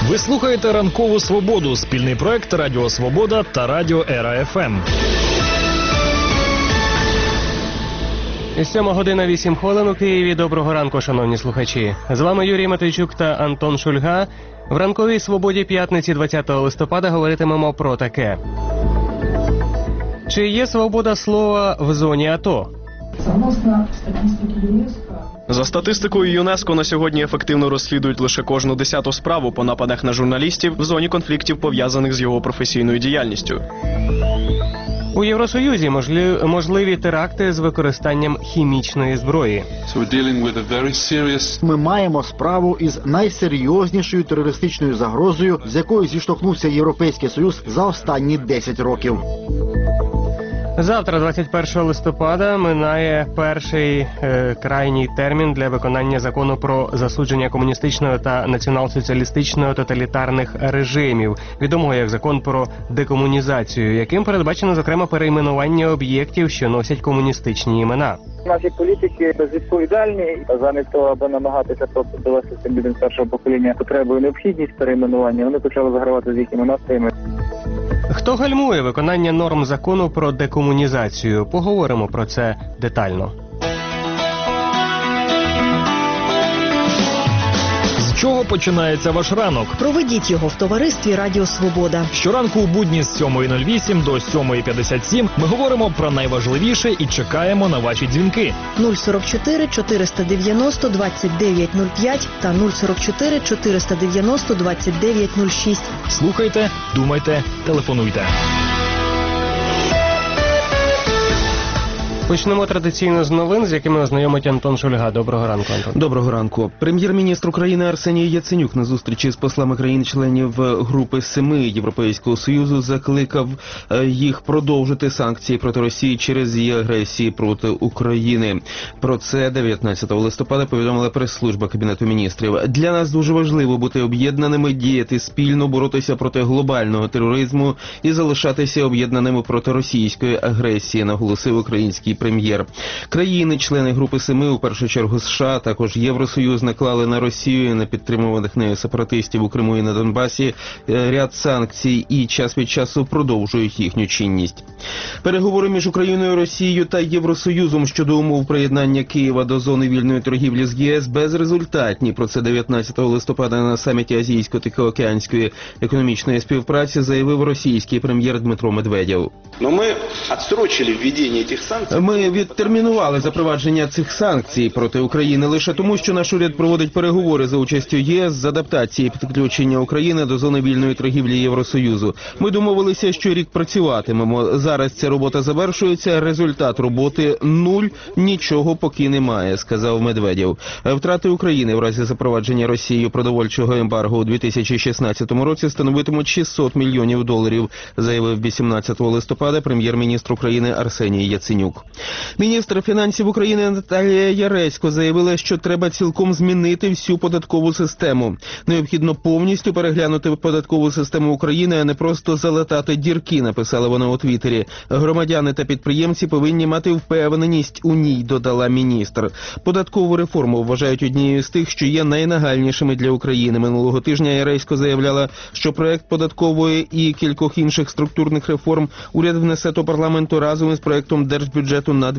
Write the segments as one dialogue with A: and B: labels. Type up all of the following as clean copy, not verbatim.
A: Ви слухаєте «Ранкову свободу» – спільний проект Радіо Свобода та Радіо Ера ФМ.
B: 7:08 у Києві. Доброго ранку, шановні слухачі. З вами Юрій Матвійчук та Антон Шульга. В «Ранковій свободі» п'ятниці 20 листопада говоритимемо про таке. Чи є свобода слова в зоні АТО?
C: За статистикою ЮНЕСКО, на сьогодні ефективно розслідують лише кожну 10-ту справу по нападах на журналістів в зоні конфліктів, пов'язаних з його професійною діяльністю.
B: У Євросоюзі можливі теракти з використанням хімічної зброї.
D: Ми маємо справу із найсерйознішою терористичною загрозою, з якою зіштовхнувся Європейський Союз за останні 10 років.
B: Завтра, 21 листопада, минає перший крайній термін для виконання закону про засудження комуністичного та націонал-соціалістичного тоталітарних режимів, відомого як закон про декомунізацію, яким передбачено, зокрема, перейменування об'єктів, що носять комуністичні імена.
E: Наші політики безвідповідальні, замість того, аби намагатися просто довести цим людям старшого покоління потребу і необхідність перейменування, вони почали загравати з їхніми настроями.
B: Хто гальмує виконання норм закону про декомунізацію? Поговоримо про це детально.
A: З чого починається ваш ранок?
F: Проведіть його в товаристві Радіо Свобода.
A: Щоранку у будні з 7:08 до 7:57 ми говоримо про найважливіше і чекаємо на ваші дзвінки.
F: 044 490 2905 та 044 490 2906.
A: Слухайте, думайте, телефонуйте.
B: Почнемо традиційно з новин, з якими ознайомить Антон Шульга. Доброго ранку, Антон.
G: Доброго ранку. Прем'єр-міністр України Арсеній Яценюк на зустрічі з послами країн-членів Групи 7 Європейського Союзу закликав їх продовжити санкції проти Росії через її агресії проти України. Про це 19 листопада повідомила прес-служба Кабінету міністрів. Для нас дуже важливо бути об'єднаними, діяти спільно, боротися проти глобального тероризму і залишатися об'єднаними проти російської агресії, наголосив український прем'єр. Країни-члени Групи 7, у першу чергу США, також Євросоюз, наклали на Росію і на підтримуваних нею сепаратистів у Криму і на Донбасі ряд санкцій і час від часу продовжують їхню чинність. Переговори між Україною, Росією та Євросоюзом щодо умов приєднання Києва до зони вільної торгівлі з ЄС безрезультатні. Про це 19 листопада на саміті Азійсько-Тихоокеанської економічної співпраці заявив російський прем'єр Дмитро Медведєв. Ми відтермінували запровадження цих санкцій проти України лише тому, що наш уряд проводить переговори за участю єС з адаптації підключення України до зони вільної торгівлі Євросоюзу. Ми домовилися, що рік працюватимемо. Зараз ця робота завершується, результат роботи – нуль, нічого поки немає, сказав Медведєв. Втрати України в разі запровадження Росією продовольчого ембарго у 2016 році становитимуть $600 мільйонів, заявив 18 листопада прем'єр-міністр України Арсеній Яценюк. Міністр фінансів України Наталія Яресько заявила, що треба цілком змінити всю податкову систему. Необхідно повністю переглянути податкову систему України, а не просто залатати дірки, написала вона у Твіттері. Громадяни та підприємці повинні мати впевненість у ній, додала міністр. Податкову реформу вважають однією з тих, що є найнагальнішими для України. Минулого тижня Яресько заявляла, що проект податкової і кількох інших структурних реформ уряд внесе до парламенту разом із проектом держбюджету на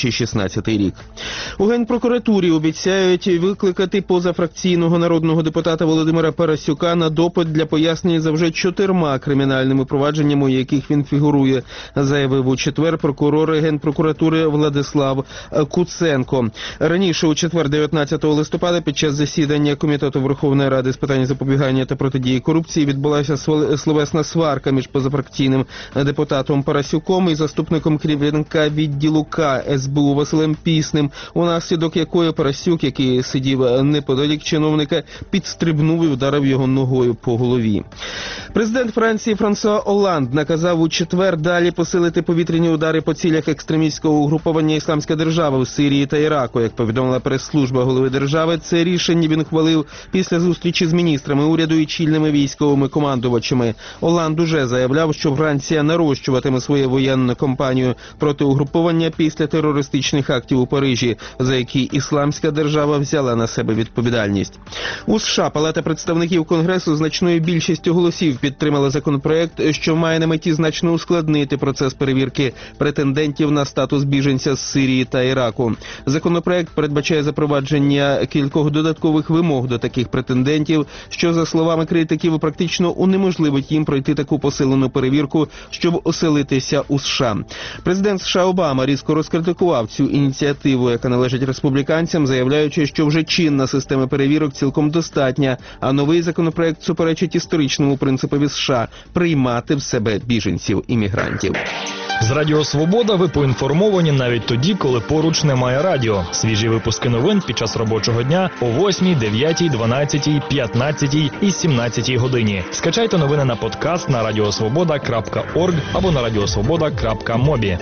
G: 2016 рік. У Генпрокуратурі обіцяють викликати позафракційного народного депутата Володимира Парасюка на допит для пояснень за вже 4 кримінальними провадженнями, у яких він фігурує, заявив у четвер прокурор Генпрокуратури Владислав Куценко. Раніше у четвер, 19 листопада, під час засідання Комітету Верховної Ради з питань запобігання та протидії корупції відбулася словесна сварка між позафракційним депутатом Парасюком і заступником керівника відділу К СБУ Василем Пісним, унаслідок якої Парасюк, який сидів неподалік чиновника, підстрибнув і вдарив його ногою по голові. Президент Франції Франсуа Олланд наказав у четвер далі посилити повітряні удари по цілях екстремістського угруповання «Ісламська держава» у Сирії та Іраку. Як повідомила прес-служба голови держави, це рішення він ухвалив після зустрічі з міністрами уряду і чільними військовими командувачами. Олланд уже заявляв, що Франція нарощуватиме свою воєнну кампанію проти угруповання голосування після терористичних актів у Парижі, за які Ісламська держава взяла на себе відповідальність. У США Палата представників Конгресу значною більшістю голосів підтримала законопроект, що має на меті значно ускладнити процес перевірки претендентів на статус біженця з Сирії та Іраку. Законопроект передбачає запровадження кількох додаткових вимог до таких претендентів, що, за словами критиків, практично унеможливить їм пройти таку посилену перевірку, щоб оселитися у США. Президент США Обама різко розкритикував цю ініціативу, яка належить республіканцям, заявляючи, що вже чинна система перевірок цілком достатня, а новий законопроект суперечить історичному принципові США – приймати в себе біженців-іммігрантів.
A: З Радіо Свобода ви поінформовані навіть тоді, коли поруч немає радіо. Свіжі випуски новин під час робочого дня о 8, 9, 12, 15 і 17 годині. Скачайте новини на подкаст на radiosvoboda.org або на radiosvoboda.mobi.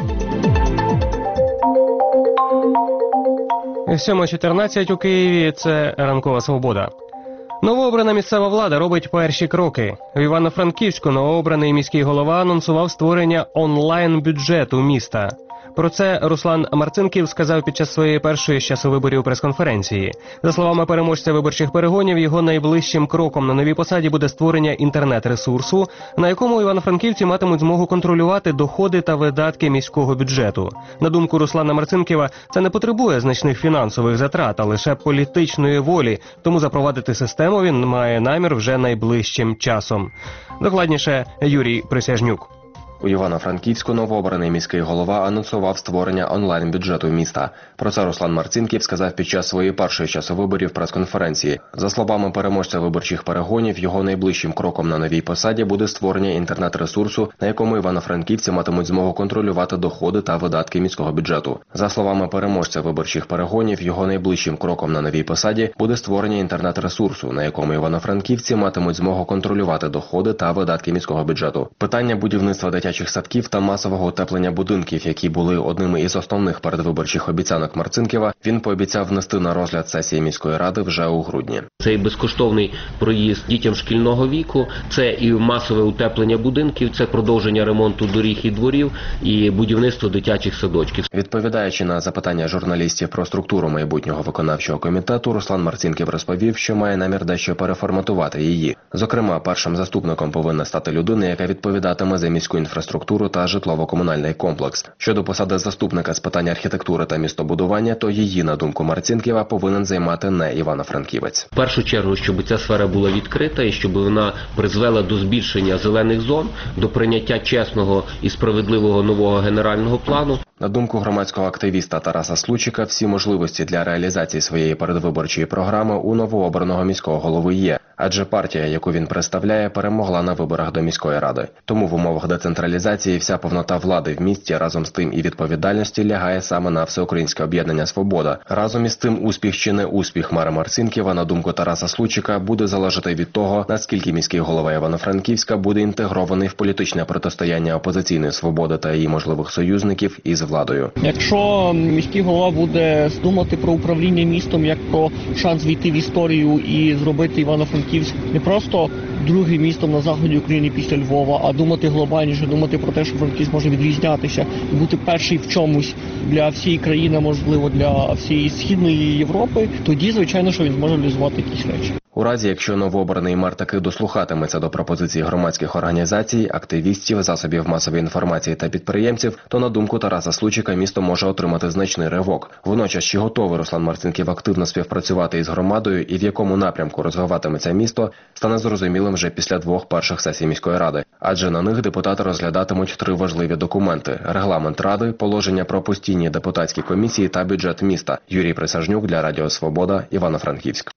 B: 7:14 у Києві – це «Ранкова Свобода». Новообрана місцева влада робить перші кроки. В Івано-Франківську новообраний міський голова анонсував створення онлайн-бюджету міста. Про це Руслан Марцинків сказав під час своєї першої з часу виборів прес-конференції. За словами переможця виборчих перегонів, його найближчим кроком на новій посаді буде створення інтернет-ресурсу, на якому івано-франківці матимуть змогу контролювати доходи та видатки міського бюджету. На думку Руслана Марцинківа, це не потребує значних фінансових затрат, а лише політичної волі, тому запровадити систему він має намір вже найближчим часом. Докладніше Юрій Присяжнюк.
H: У Івано-Франківську новообраний міський голова анонсував створення онлайн-бюджету міста. Про це Руслан Марцинків сказав під час своєї першої часу виборів прес-конференції. За словами переможця виборчих перегонів, його найближчим кроком на новій посаді буде створення інтернет-ресурсу, на якому івано-франківці матимуть змогу контролювати доходи та видатки міського бюджету. За словами переможця виборчих перегонів, його найближчим кроком на новій посаді буде створення інтернет-ресурсу, на якому івано-франківці матимуть змогу контролювати доходи та видатки міського бюджету. Питання будівництва дитячих садків та масового утеплення будинків, які були одними із основних передвиборчих обіцянок Марцинківа, він пообіцяв внести на розгляд сесії міської ради вже у грудні.
I: Це і безкоштовний проїзд дітям шкільного віку, це і масове утеплення будинків, це продовження ремонту доріг і дворів, і будівництво дитячих садочків.
H: Відповідаючи на запитання журналістів про структуру майбутнього виконавчого комітету, Руслан Марцинків розповів, що має намір дещо переформатувати її. Зокрема, першим заступником повинна стати людина, яка відповідатиме за міську інфраструктуру та житлово-комунальний комплекс. Щодо посади заступника з питань архітектури та містобудування, то її, на думку Марцинківа, повинен займати не Івано-Франківець.
I: В першу чергу, щоб ця сфера була відкрита і щоб вона призвела до збільшення зелених зон, до прийняття чесного і справедливого нового генерального плану.
H: На думку громадського активіста Тараса Случика, всі можливості для реалізації своєї передвиборчої програми у новообраного міського голови є, адже партія, яку він представляє, перемогла на виборах до міської ради. Тому в умовах децентралізації вся повнота влади в місті разом з тим і відповідальності лягає саме на Всеукраїнське об'єднання «Свобода». Разом із тим, успіх чи не успіх мера Марцинківа, на думку Тараса Случика, буде залежати від того, наскільки міський голова Івано-Франківська буде інтегрований в політичне протистояння опозиційної «Свободи» та її можливих союзників із владою.
J: Якщо міський голова буде думати про управління містом як про шанс війти в історію і зробити Івано-Франківськ не просто другим містом на заході України після Львова, а думати глобальніше, думати про те, що Франківськ може відрізнятися і бути перший в чомусь для всієї країни, можливо, для всієї Східної Європи, тоді, звичайно, що він зможе реалізувати якісь речі.
H: У разі, якщо новообраний мер таки дослухатиметься до пропозицій громадських організацій, активістів, засобів масової інформації та підприємців, то, на думку Тараса Случика, місто може отримати значний ривок. Водночас, чи готовий Руслан Марцинків активно співпрацювати із громадою і в якому напрямку розвиватиметься місто, стане зрозумілим вже після двох перших сесій міської ради. Адже на них депутати розглядатимуть три важливі документи – регламент ради, положення про постійні депутатські комісії та бюджет міста. Юрій Присяжнюк для Радіо Свобода, Івано-Франківськ.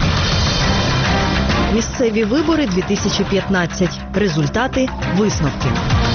F: Місцеві вибори 2015. Результати, висновки.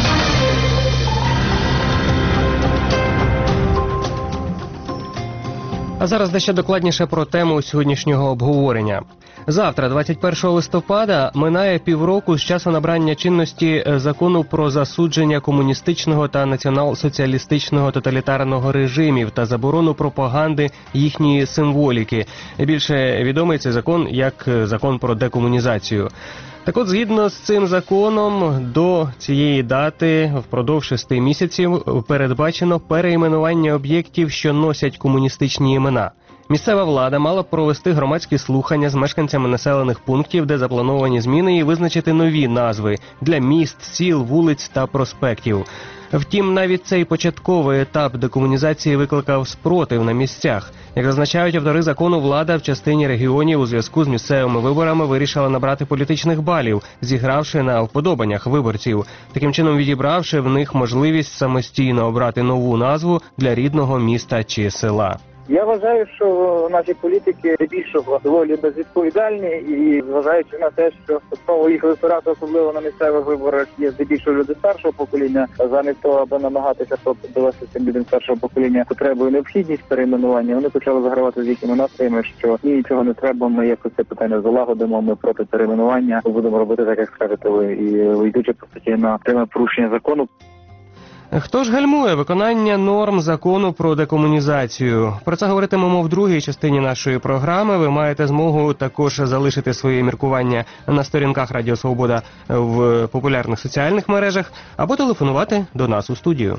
B: А зараз дещо докладніше про тему сьогоднішнього обговорення. Завтра, 21 листопада, минає півроку з часу набрання чинності закону про засудження комуністичного та націонал-соціалістичного тоталітарного режимів та заборону пропаганди їхньої символіки. Більше відомий цей закон як закон про декомунізацію. Так от, згідно з цим законом, до цієї дати впродовж 6 місяців передбачено перейменування об'єктів, що носять комуністичні імена. Місцева влада мала б провести громадські слухання з мешканцями населених пунктів, де заплановані зміни, і визначити нові назви для міст, сіл, вулиць та проспектів. Втім, навіть цей початковий етап декомунізації викликав спротив на місцях. Як зазначають автори закону, влада в частині регіонів у зв'язку з місцевими виборами вирішила набрати політичних балів, зігравши на вподобаннях виборців, таким чином відібравши в них можливість самостійно обрати нову назву для рідного міста чи села.
E: Я вважаю, що наші політики здебільшого доволі безвідповідальні, і зважаючи на те, що знову їх електорат, особливо на місцевих виборах, є здебільшого люди старшого покоління, а замість того, аби намагатися довести цим людям старшого покоління потребу і необхідність перейменування, вони почали загравати з їхніми настроями, що ні, нічого не треба, ми якось це питання залагодимо, ми проти перейменування, ми будемо робити так, як скажете ви, і йдучи по суті на пряме порушення закону.
B: Хто ж гальмує виконання норм закону про декомунізацію? Про це говоритимемо в другій частині нашої програми. Ви маєте змогу також залишити свої міркування на сторінках Радіо Свобода в популярних соціальних мережах або телефонувати до нас у студію.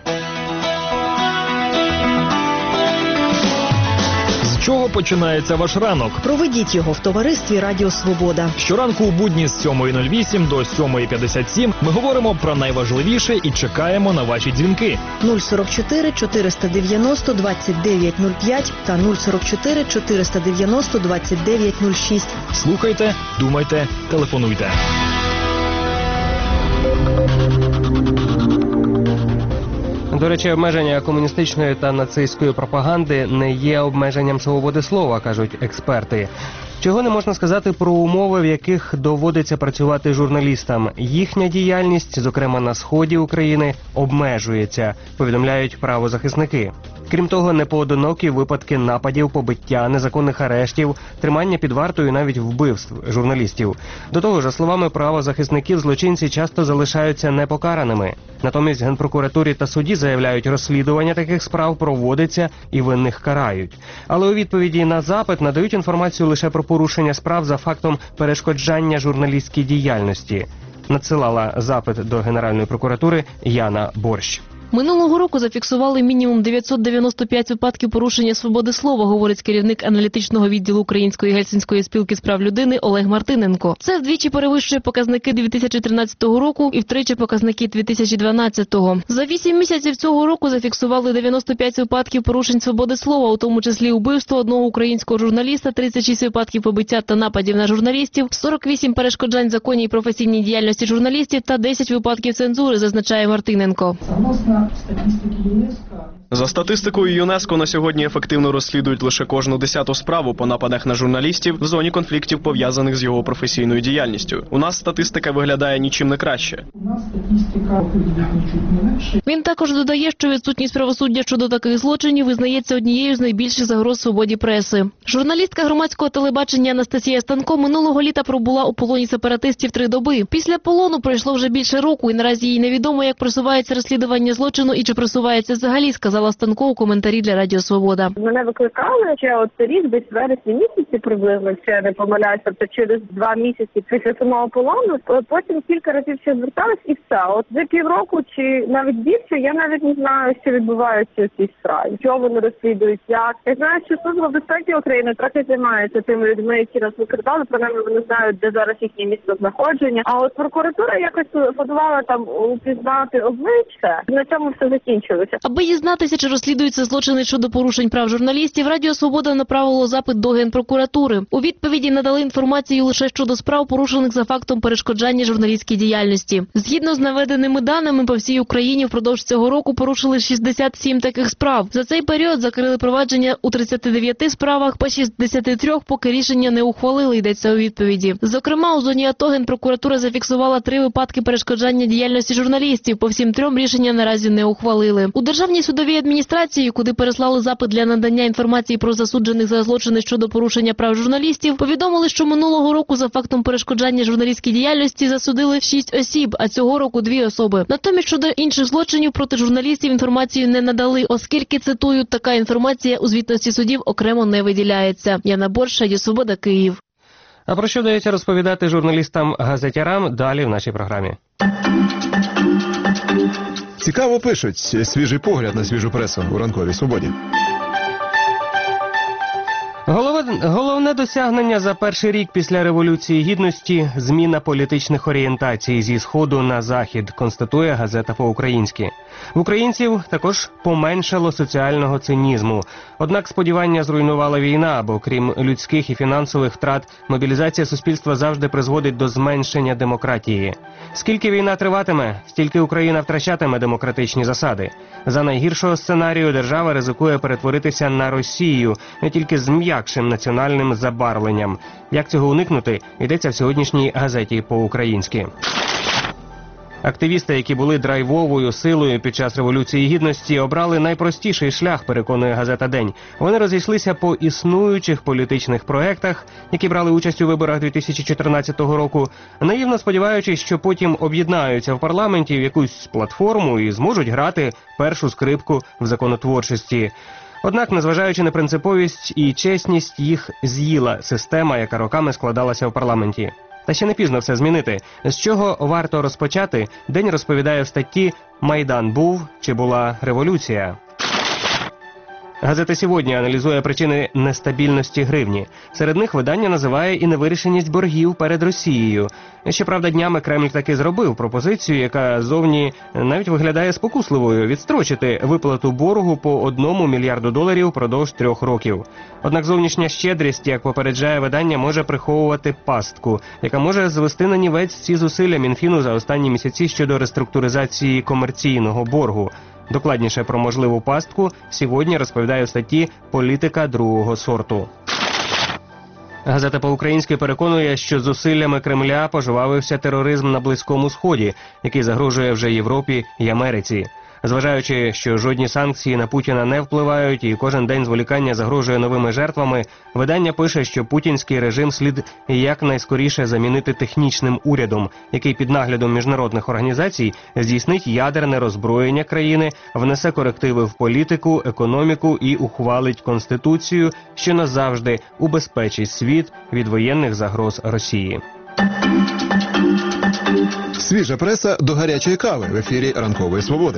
A: З чого починається ваш ранок?
F: Проведіть його в товаристві Радіо Свобода.
A: Щоранку у будні з 7:08 до 7:57 ми говоримо про найважливіше і чекаємо на ваші дзвінки.
F: 044 490 2905 та 044 490 2906.
A: Слухайте, думайте, телефонуйте.
B: До речі, обмеження комуністичної та нацистської пропаганди не є обмеженням свободи слова, кажуть експерти. Чого не можна сказати про умови, в яких доводиться працювати журналістам. Їхня діяльність, зокрема на сході України, обмежується, повідомляють правозахисники. Крім того, непоодинокі випадки нападів, побиття, незаконних арештів, тримання під вартою і навіть вбивств журналістів. До того ж, за словами правозахисників, злочинці часто залишаються непокараними. Натомість Генпрокуратурі та суді заявляють, розслідування таких справ проводиться і винних карають. Але у відповіді на запит надають інформацію лише про порушення справ за фактом перешкоджання журналістській діяльності. Надсилала запит до Генеральної прокуратури Яна Борщ.
K: Минулого року зафіксували мінімум 995 випадків порушення свободи слова, говорить керівник аналітичного відділу Української гельсінської спілки з прав людини Олег Мартиненко. Це вдвічі перевищує показники 2013 року і втричі показники 2012-го. За 8 місяців цього року зафіксували 95 випадків порушень свободи слова, у тому числі убивство одного українського журналіста, 36 випадків побиття та нападів на журналістів, 48 перешкоджань законній і професійній діяльності журналістів та 10 випадків цензури, зазначає Мартиненко.
C: За статистикою ЮНЕСКО, на сьогодні ефективно розслідують лише кожну 10-ту справу по нападах на журналістів в зоні конфліктів, пов'язаних з його професійною діяльністю. У нас статистика виглядає нічим не краще.
K: Він також додає, що відсутність правосуддя щодо таких злочинів визнається однією з найбільших загроз свободі преси. Журналістка громадського телебачення Анастасія Станко минулого літа пробула у полоні сепаратистів 3 доби. Після полону пройшло вже більше року, і наразі їй невідомо, як просувається розслідування злочину і чи просувається взагалі, сказала Станко у коментарі для Радіо Свобода.
L: Мене викликали ще от рік, десь в вересні місяці приблизно, якщо я не помиляюся, тобто через 2 місяці після самого полону. Потім кілька разів ще звертались і все. От за півроку чи навіть більше, я навіть не знаю, що відбувається у цій справі. Чого вони розслідують, як. Я знаю, що Служба безпеки України трохи займається тими людьми, які нас викрадали, принаймні вони знають, де зараз їхнє місце знаходження. А от прокуратура якось подавала там упізнати обличчя. На цьому все закінчилося.
K: Аби дізнатися, чи розслідуються злочини щодо порушень прав журналістів, Радіо Свобода направило запит до Генпрокуратури. У відповіді надали інформацію лише щодо справ, порушених за фактом перешкоджання журналістській діяльності. Згідно з наведеними даними, по всій Україні впродовж цього року порушили 67 таких справ. За цей період закрили провадження у 39 справах, по 63 поки рішення не ухвалили, йдеться у відповіді. Зокрема, у зоні АТО Генпрокуратура зафіксувала 3 випадки перешкоджання діяльності журналістів. По всім 3 рішення наразі не ухвалили. У Державній судовій адміністрації, куди переслали запит для надання інформації про засуджених за злочини щодо порушення прав журналістів, повідомили, що минулого року за фактом перешкоджання журналістській діяльності засудили 6 осіб, а цього року 2 особи. Натомість щодо інших злочинів проти журналістів інформацію не надали, оскільки, цитую, така інформація у звітності судів окремо не виділяється. Яна Борщ, Радіо Свобода, Київ.
B: А про що вдається розповідати журналістам-газетярам далі в нашій програмі.
M: Цікаво пишуть. Свіжий погляд на свіжу пресу у ранковій свободі.
B: Головне досягнення за перший рік після Революції Гідності – зміна політичних орієнтацій зі Сходу на Захід, констатує газета по-українськи. В українців також поменшало соціального цинізму. Однак сподівання зруйнувала війна, бо крім людських і фінансових втрат, мобілізація суспільства завжди призводить до зменшення демократії. Скільки війна триватиме, стільки Україна втрачатиме демократичні засади. За найгіршого сценарію держава ризикує перетворитися на Росію, не тільки з м'якшим національним забарвленням. Як цього уникнути, йдеться в сьогоднішній газеті по-українськи. Активісти, які були драйвовою силою під час Революції Гідності, обрали найпростіший шлях, переконує газета «День». Вони розійшлися по існуючих політичних проектах, які брали участь у виборах 2014 року, наївно сподіваючись, що потім об'єднаються в парламенті в якусь платформу і зможуть грати першу скрипку в законотворчості. Однак, незважаючи на принциповість і чесність, їх з'їла система, яка роками складалася в парламенті. Та ще не пізно все змінити. З чого варто розпочати, «День» розповідає в статті «Майдан був чи була революція?». Газета «Сьогодні» аналізує причини нестабільності гривні. Серед них видання називає і невирішеність боргів перед Росією. Щоправда, днями Кремль таки зробив пропозицію, яка зовні навіть виглядає спокусливою – відстрочити виплату боргу по $1 мільярду впродовж 3 років. Однак зовнішня щедрість, як попереджає видання, може приховувати пастку, яка може звести на нівець ці зусилля Мінфіну за останні місяці щодо реструктуризації комерційного боргу. Докладніше про можливу пастку «Сьогодні» розповідає в статті «Політика другого сорту». Газета по-українськи переконує, що зусиллями Кремля пожвавився тероризм на Близькому Сході, який загрожує вже Європі і Америці. Зважаючи, що жодні санкції на Путіна не впливають і кожен день зволікання загрожує новими жертвами, видання пише, що путінський режим слід якнайскоріше замінити технічним урядом, який під наглядом міжнародних організацій здійснить ядерне роззброєння країни, внесе корективи в політику, економіку і ухвалить Конституцію, що назавжди убезпечить світ від воєнних загроз Росії.
M: Свіжа преса до гарячої кави в ефірі ранкової свободи.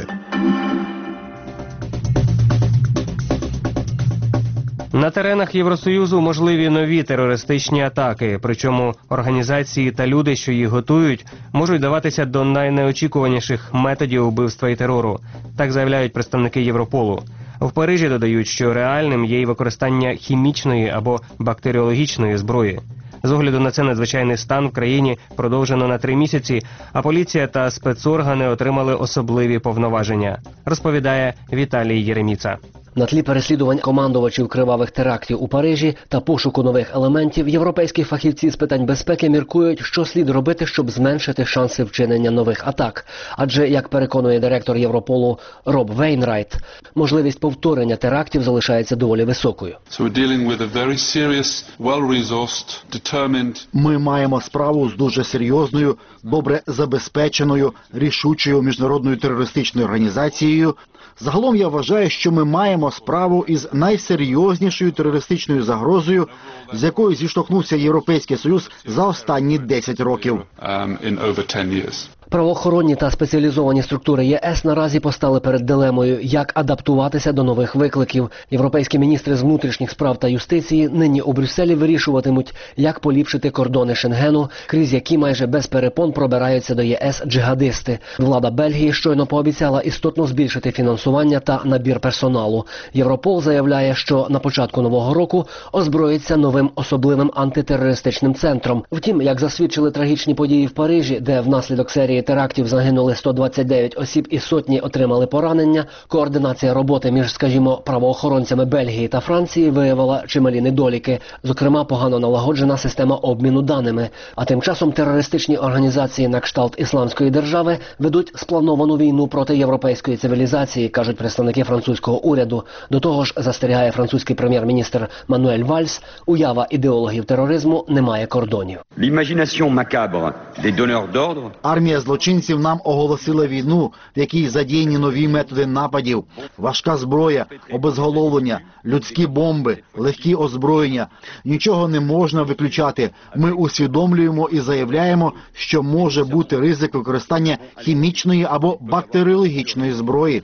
B: На теренах Євросоюзу можливі нові терористичні атаки, причому організації та люди, що їх готують, можуть даватися до найнеочікуваніших методів вбивства і терору. Так заявляють представники Європолу. В Парижі додають, що реальним є й використання хімічної або бактеріологічної зброї. З огляду на це надзвичайний стан в країні продовжено на 3 місяці, а поліція та спецоргани отримали особливі повноваження, розповідає Віталій Єреміца.
N: На тлі переслідувань командувачів кривавих терактів у Парижі та пошуку нових елементів, європейські фахівці з питань безпеки міркують, що слід робити, щоб зменшити шанси вчинення нових атак. Адже, як переконує директор Європолу Роб Вейнрайт, можливість повторення терактів залишається доволі високою.
D: Ми маємо справу з дуже серйозною, добре забезпеченою, рішучою міжнародною терористичною організацією. Загалом я вважаю, що ми маємо справу із найсерйознішою терористичною загрозою, з якою зіштовхнувся Європейський Союз за останні 10 років.
N: Правоохоронні та спеціалізовані структури ЄС наразі постали перед дилемою, як адаптуватися до нових викликів. Європейські міністри з внутрішніх справ та юстиції нині у Брюсселі вирішуватимуть, як поліпшити кордони Шенгену, крізь які майже без перепон пробираються до ЄС джихадисти. Влада Бельгії щойно пообіцяла істотно збільшити фінансування та набір персоналу. Європол заявляє, що на початку нового року озброїться новим особливим антитерористичним центром. Втім, як засвідчили трагічні події в Парижі, де внаслідок серії терактів загинули 129 осіб і сотні отримали поранення, координація роботи між, скажімо, правоохоронцями Бельгії та Франції виявила чималі недоліки, зокрема погано налагоджена система обміну даними. А тим часом терористичні організації на кшталт Ісламської держави ведуть сплановану війну проти європейської цивілізації, кажуть представники французького уряду. До того ж, застерігає французький прем'єр-міністр Мануель Вальс, уява ідеологів тероризму не має кордонів.
D: Армія злочинців нам оголосили війну, в якій задіяні нові методи нападів, важка зброя, обезголовлення, людські бомби, легкі озброєння. Нічого не можна виключати. Ми усвідомлюємо і заявляємо, що може бути ризик використання хімічної або бактеріологічної зброї.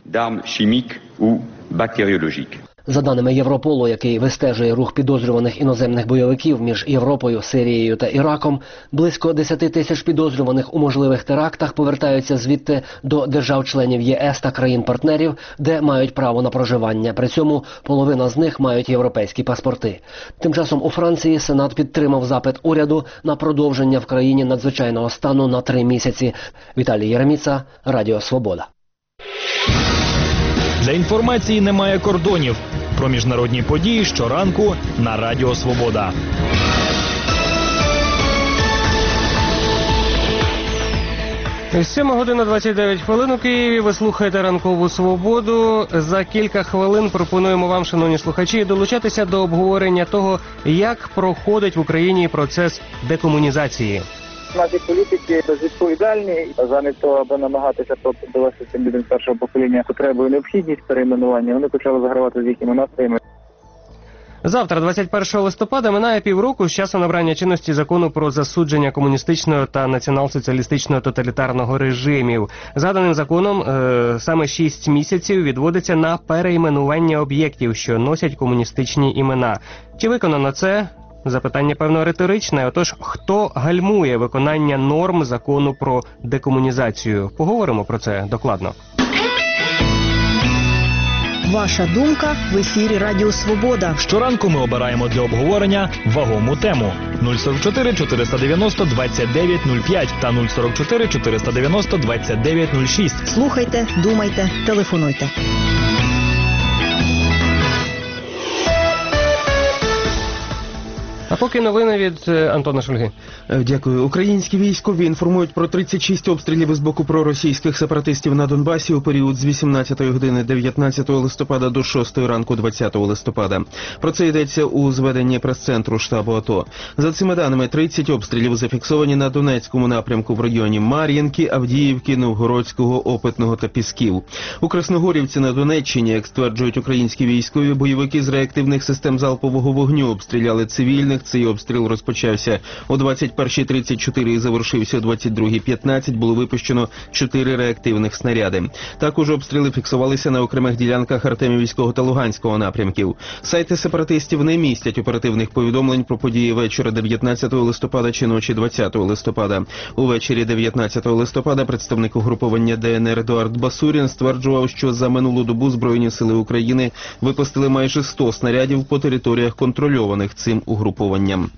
N: За даними Європолу, який вистежує рух підозрюваних іноземних бойовиків між Європою, Сирією та Іраком, близько 10 тисяч підозрюваних у можливих терактах повертаються звідти до держав-членів ЄС та країн-партнерів, де мають право на проживання. При цьому половина з них мають європейські паспорти. Тим часом у Франції Сенат підтримав запит уряду на продовження в країні надзвичайного стану на 3 місяці. Віталій Єреміца, Радіо Свобода.
A: Для інформації немає кордонів. Про міжнародні події щоранку на Радіо Свобода.
B: Сьома година 29 хвилин у Києві. Ви слухаєте «Ранкову Свободу». За кілька хвилин пропонуємо вам, шановні слухачі, долучатися до обговорення того, як проходить в Україні процес декомунізації.
E: Наші політики безвідповідальні, замість того, аби намагатися довести цим людям старшого покоління потребу і необхідність перейменування, вони почали загравати з їхніми настроями.
B: Завтра, 21 листопада, минає півроку з часу набрання чинності закону про засудження комуністичного та націонал-соціалістичного тоталітарного режимів. Згаданим законом саме 6 місяців відводиться на перейменування об'єктів, що носять комуністичні імена. Чи виконано це? Запитання, певно, риторичне. Отож, хто гальмує виконання норм закону про декомунізацію? Поговоримо про це докладно.
F: Ваша думка в ефірі Радіо Свобода.
A: Щоранку ми обираємо для обговорення вагому тему. 044 490 2905 та 044 490 2906.
F: Слухайте, думайте, телефонуйте.
B: А поки новини від Антона Шульги.
G: Дякую. Українські військові інформують про 36 обстрілів із боку проросійських сепаратистів на Донбасі у період з 18 години 19 листопада до 6 ранку 20 листопада. Про це йдеться у зведенні прес-центру штабу АТО. За цими даними, 30 обстрілів зафіксовані на Донецькому напрямку в районі Мар'їнки, Авдіївки, Новгородського, Опитного та Пісків. У Красногорівці на Донеччині, як стверджують українські військові, бойовики з реактивних систем залпового вогню обстріляли цивільних. Цей обстріл розпочався о 21:34 і завершився о 22:15. Було випущено 4 реактивних снаряди. Також обстріли фіксувалися на окремих ділянках Артемівського та Луганського напрямків. Сайти сепаратистів не містять оперативних повідомлень про події вечора 19 листопада чи ночі 20 листопада. Увечері 19 листопада представник угруповання ДНР Едуард Басурін стверджував, що за минулу добу Збройні сили України випустили майже 100 снарядів по територіях, контрольованих цим угрупованням.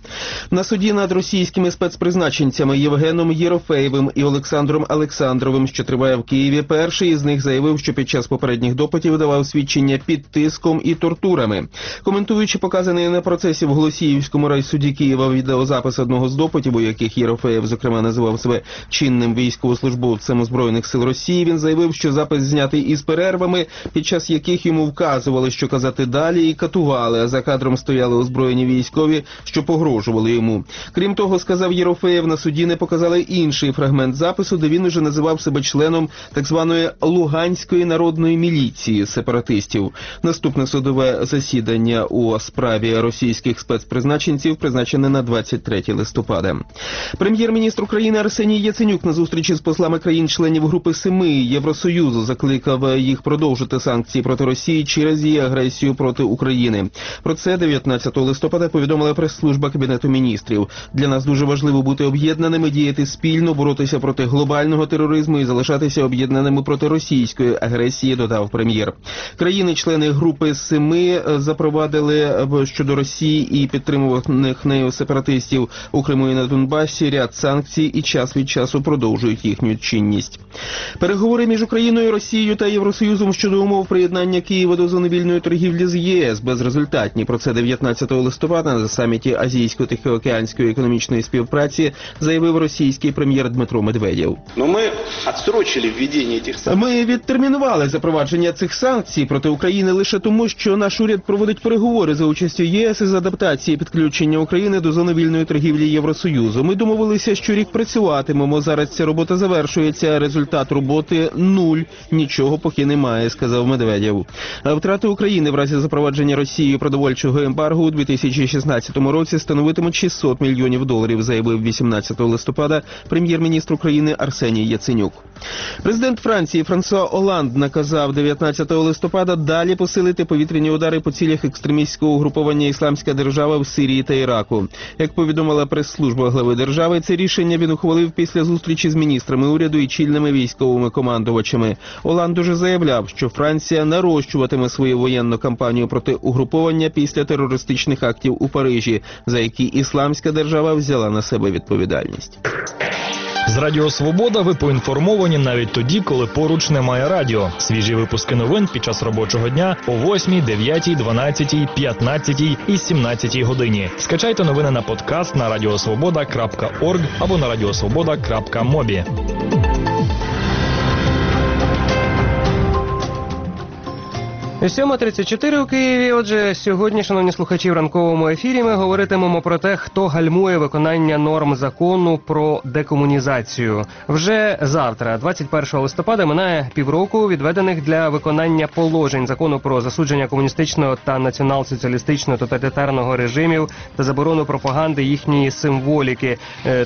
G: На суді над російськими спецпризначенцями Євгеном Єрофеєвим і Олександром Олександровим, що триває в Києві, перший із них заявив, що під час попередніх допитів давав свідчення під тиском і тортурами. Коментуючи показаний на процесі в Голосіївському райсуді Києва відеозапис одного з допитів, у яких Єрофеєв, зокрема, називав себе чинним військовослужбовцем Збройних сил Росії, він заявив, що запис знятий із перервами, під час яких йому вказували, що казати далі, і катували, а за кадром стояли озброєні військові, що погрожували йому. Крім того, сказав Єрофеєв, на суді не показали інший фрагмент запису, де він уже називав себе членом так званої Луганської народної міліції сепаратистів. Наступне судове засідання у справі російських спецпризначенців призначене на 23 листопада. Прем'єр-міністр України Арсеній Яценюк на зустрічі з послами країн-членів Групи 7 Євросоюзу закликав їх продовжити санкції проти Росії через її агресію проти України. Про це 19 листопада повідомила прес-служба Кабінету міністрів. Для нас дуже важливо бути об'єднаними, діяти спільно, боротися проти глобального тероризму і залишатися об'єднаними проти російської агресії, додав прем'єр. Країни-члени Групи 7 запровадили щодо Росії і підтримуваних нею сепаратистів у Криму і на Донбасі ряд санкцій і час від часу продовжують їхню чинність. Переговори між Україною, Росією та Євросоюзом щодо умов приєднання Києва до зони вільної торгівлі з ЄС безрезультатні. Про це 19 листопада на саміті саміті Азійсько-Тихоокеанської економічної співпраці, заявив російський прем'єр Дмитро Медведєв. Ми відтермінували запровадження цих санкцій проти України лише тому, що наш уряд проводить переговори за участю ЄС із адаптації підключення України до зони вільної торгівлі Євросоюзу. Ми домовилися, що рік працюватимемо. Зараз ця робота завершується. Результат роботи – 0. Нічого поки немає, сказав Медведєв. А втрати України в разі запровадження Росією продовольчого ембарго у 2016 році становитимуть $600 мільйонів, заявив 18 листопада прем'єр-міністр України Арсеній Яценюк. Президент Франції Франсуа Оланд наказав 19 листопада далі посилити повітряні удари по цілях екстремістського угруповання «Ісламська держава» в Сирії та Іраку. Як повідомила прес-служба глави держави, це рішення він ухвалив після зустрічі з міністрами уряду і чільними військовими командувачами. Оланд уже заявляв, що Франція нарощуватиме свою воєнну кампанію проти угруповання після терористичних актів у Парижі, за які «Ісламська держава» взяла на себе відповідальність.
A: З Радіо Свобода ви поінформовані навіть тоді, коли поруч немає радіо. Свіжі випуски новин під час робочого дня о 8, 9, 12, 15 і 17 годині. Скачайте новини на подкаст на radiosvoboda.org або на radiosvoboda.mobi.
B: 7:34 у Києві. Отже, сьогодні, шановні слухачі, в ранковому ефірі ми говоритимемо про те, хто гальмує виконання норм закону про декомунізацію. Вже завтра, 21 листопада, минає півроку відведених для виконання положень закону про засудження комуністичного та націонал-соціалістичного тоталітарного режимів та заборону пропаганди їхньої символіки.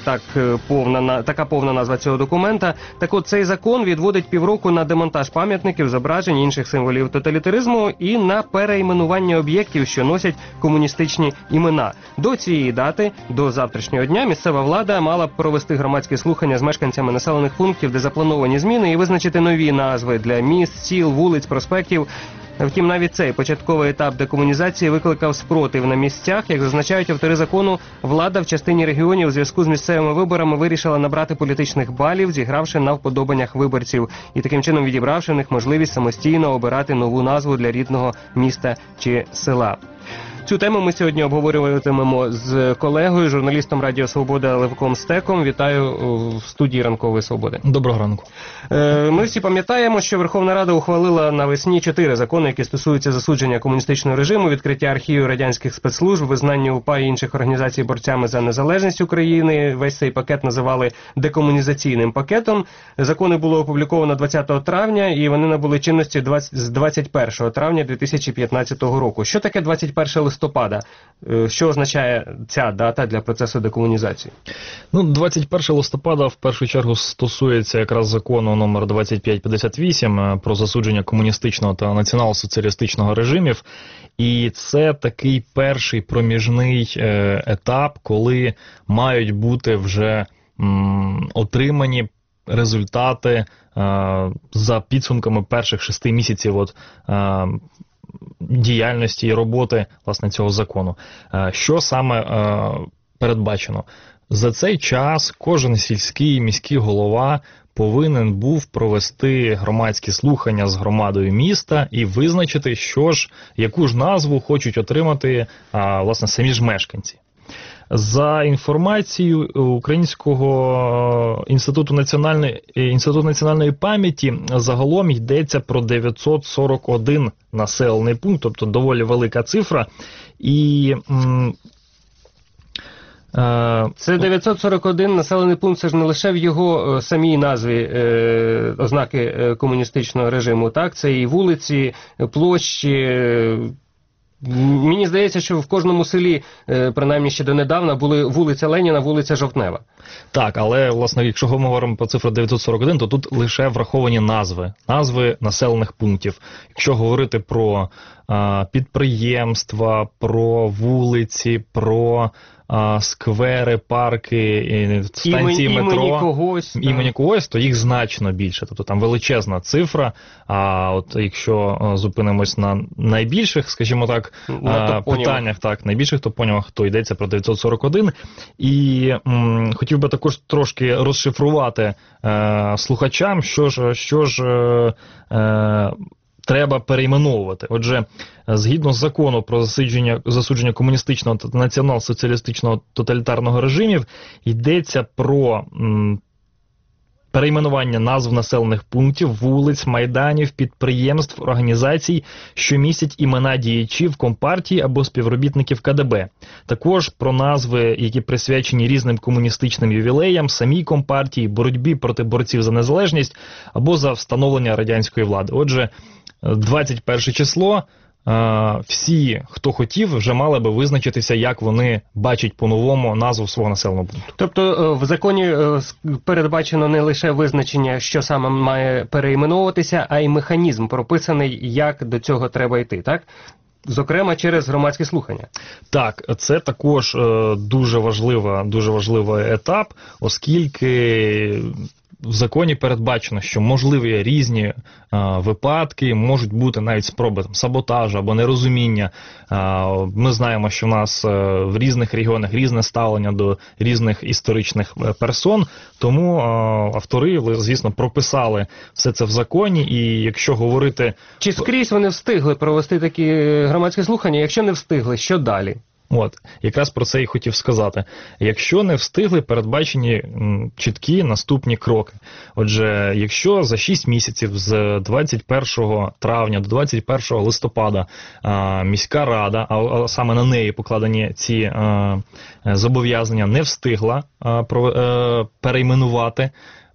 B: Така повна назва цього документа. Так от, цей закон відводить півроку на демонтаж пам'ятників, зображень і інших символів тоталітаризму і на перейменування об'єктів, що носять комуністичні імена. До цієї дати, до завтрашнього дня, місцева влада мала б провести громадські слухання з мешканцями населених пунктів, де заплановані зміни, і визначити нові назви для міст, сіл, вулиць, проспектів. Втім, навіть цей початковий етап декомунізації викликав спротив на місцях. Як зазначають автори закону, влада в частині регіонів у зв'язку з місцевими виборами вирішила набрати політичних балів, зігравши на вподобаннях виборців і таким чином відібравши в них можливість самостійно обирати нову назву для рідного міста чи села. Цю тему ми сьогодні обговорюватимемо з колегою, журналістом Радіо Свобода Левком Стеком. Вітаю в студії Ранкової Свободи.
A: Доброго ранку.
B: Ми всі пам'ятаємо, що Верховна Рада ухвалила навесні 4 закони, які стосуються засудження комуністичного режиму, відкриття архівів радянських спецслужб, визнання УПА і інших організацій борцями за незалежність України. Весь цей пакет називали декомунізаційним пакетом. Закони було опубліковано 20 травня, і вони набули чинності з 21 травня 2015 року. Що таке 21 листопада? Що означає ця дата для процесу декомунізації?
A: 21 листопада в першу чергу стосується якраз закону номер 2558 про засудження комуністичного та націонал-соціалістичного режимів. І це такий перший проміжний етап, коли мають бути вже отримані результати за підсумками перших 6 місяців діяльності і роботи, власне, цього закону. Що саме передбачено? За цей час кожен сільський міський голова повинен був провести громадські слухання з громадою міста і визначити, яку ж назву хочуть отримати, власне, самі ж мешканці. За інформацією Українського інституту національної пам'яті, загалом йдеться про 941 населений пункт, тобто доволі велика цифра. І
B: це 941 населений пункт, це ж не лише в його самій назві ознаки комуністичного режиму, так? Це і вулиці, площі. Мені здається, що в кожному селі, принаймні ще донедавна, були вулиця Леніна, вулиця Жовтнева.
A: Так, але, власне, якщо ми говоримо про цифру 941, то тут лише враховані назви населених пунктів. Якщо говорити про підприємства, про вулиці, про сквери, парки, станції метро, імені когось, то їх значно більше. Тобто там величезна цифра. А от якщо зупинимось на найбільших, скажімо так, питаннях, найбільших топонімах, то йдеться про 941. І хотів би також трошки розшифрувати слухачам, що ж треба перейменовувати. Отже, згідно з закону про засудження комуністичного та націонал-соціалістичного тоталітарного режимів, йдеться про перейменування назв населених пунктів, вулиць, майданів, підприємств, організацій, що містять імена діячів Компартії або співробітників КДБ. Також про назви, які присвячені різним комуністичним ювілеям, самій Компартії, боротьбі проти борців за незалежність або за встановлення радянської влади. Отже, 21 число. Всі, хто хотів, вже мали би визначитися, як вони бачать по-новому назву свого населеного пункту.
B: Тобто в законі передбачено не лише визначення, що саме має перейменовуватися, а й механізм прописаний, як до цього треба йти, так? Зокрема, через громадські слухання.
A: Так, це також дуже важливий етап, оскільки в законі передбачено, що можливі різні випадки, можуть бути навіть спроби саботажу або нерозуміння. Ми знаємо, що в нас в різних регіонах різне ставлення до різних історичних персон, тому автори, звісно, прописали все це в законі, і якщо говорити...
B: Чи скрізь вони встигли провести такі громадські слухання? Якщо не встигли, що далі?
A: От, якраз про це і хотів сказати. Якщо не встигли, передбачені чіткі наступні кроки. Отже, якщо за 6 місяців з 21 травня до 21 листопада міська рада, а саме на неї покладені ці зобов'язання, не встигла перейменувати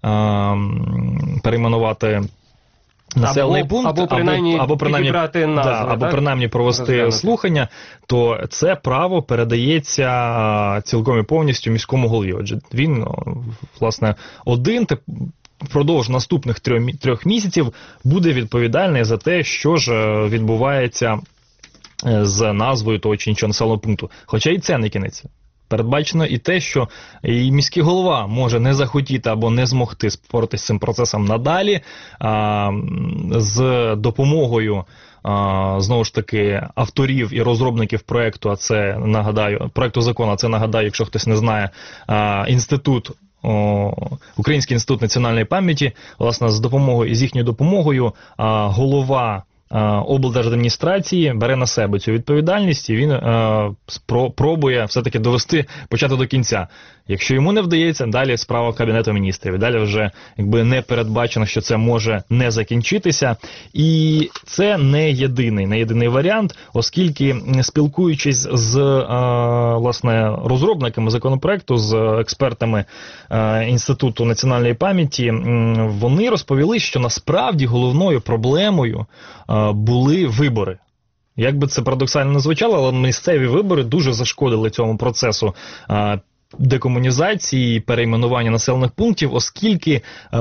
A: населений пункт, або принаймні провести слухання, то це право передається цілком і повністю міському голові. Отже, він, власне, впродовж наступних 3 місяців буде відповідальний за те, що ж відбувається з назвою того чи іншого населеного пункту. Хоча і це не кінець. Передбачено і те, що і міський голова може не захотіти або не змогти споратися з цим процесом надалі, з допомогою, знову ж таки, авторів і розробників проєкту, а це, нагадаю, проєкту закону, а це, нагадаю, якщо хтось не знає, Український інститут національної пам'яті, власне, з їхньою допомогою голова облдержадміністрації бере на себе цю відповідальність, і він пробує все-таки почати до кінця. Якщо йому не вдається, далі справа Кабінету міністрів. І далі вже не передбачено, що це може не закінчитися. І це не єдиний варіант, оскільки, спілкуючись з власне розробниками законопроекту, з експертами Інституту національної пам'яті, вони розповіли, що насправді головною проблемою були вибори. Як би це парадоксально не звучало, але місцеві вибори дуже зашкодили цьому процесу декомунізації, перейменування населених пунктів, оскільки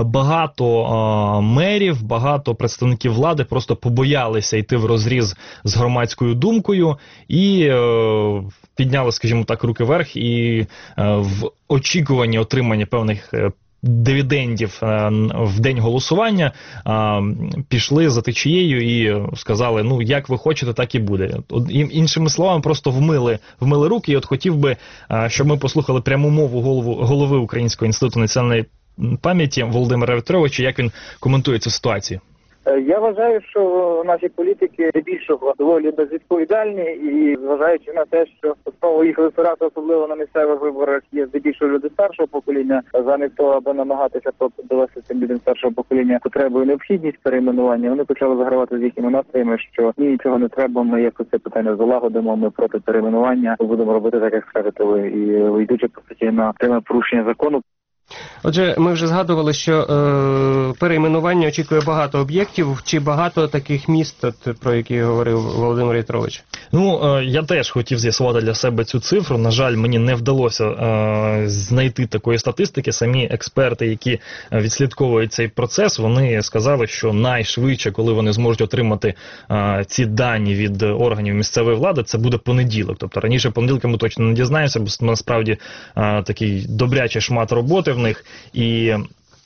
A: багато мерів, багато представників влади просто побоялися йти в розріз з громадською думкою і підняли, скажімо так, руки вверх і в очікуванні отримання певних дивідендів в день голосування пішли за течією і сказали, як ви хочете, так і буде. Іншими словами, просто вмили руки, і от хотів би, щоб ми послухали пряму мову голови Українського інституту національної пам'яті Володимира В'ятровича, як він коментує цю ситуацію.
E: Я вважаю, що наші політики здебільшого доволі безвідповідальні, і зважаючи на те, що основою їх електорату, особливо на місцевих виборах, є здебільшого люди старшого покоління, замість того, аби намагатися довести цим людям старшого покоління потребу і необхідність перейменування, вони почали загравати з їхніми настроями, що нічого не треба, ми якось це питання залагодимо, ми проти перейменування, ми будемо робити так, як скажете ви, і йдучи по суті на пряме порушення закону.
B: Отже, ми вже згадували, що перейменування очікує багато об'єктів. Чи багато таких міст, про які говорив Володимир В'ятрович?
A: Я теж хотів з'ясувати для себе цю цифру. На жаль, мені не вдалося знайти такої статистики. Самі експерти, які відслідковують цей процес, вони сказали, що найшвидше, коли вони зможуть отримати ці дані від органів місцевої влади, це буде понеділок. Тобто раніше понеділка ми точно не дізнаємося, бо насправді такий добрячий шмат роботи в них. І